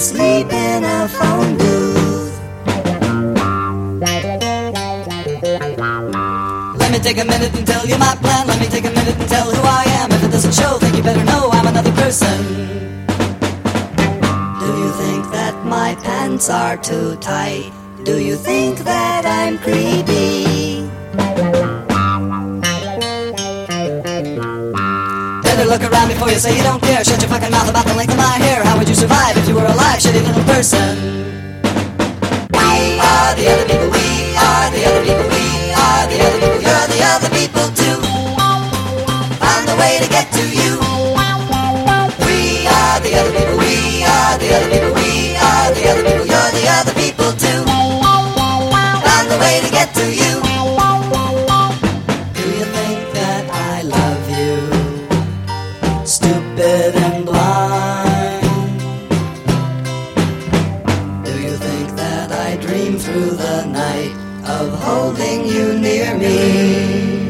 sleep in a phone booth. Let me take a minute and tell you my plan. Let me take a minute and tell who I am. If it doesn't show, then you better know I'm another person. Do you think that my pants are too tight? Do you think that I'm creepy? Better look around before you say you don't care. Shut your fucking mouth about the length of my hair. How would you survive if you were alive, shitty little person? We are the other people, we are the other people, we are the other people, you're the other people too. Found a way to get to you. We are the other people, we are the other people, we are the other people, you're the other people too. Found a way to get to you. Do you think that I love you? Stupid and blind. Do you think that I dream through the night of holding you near me?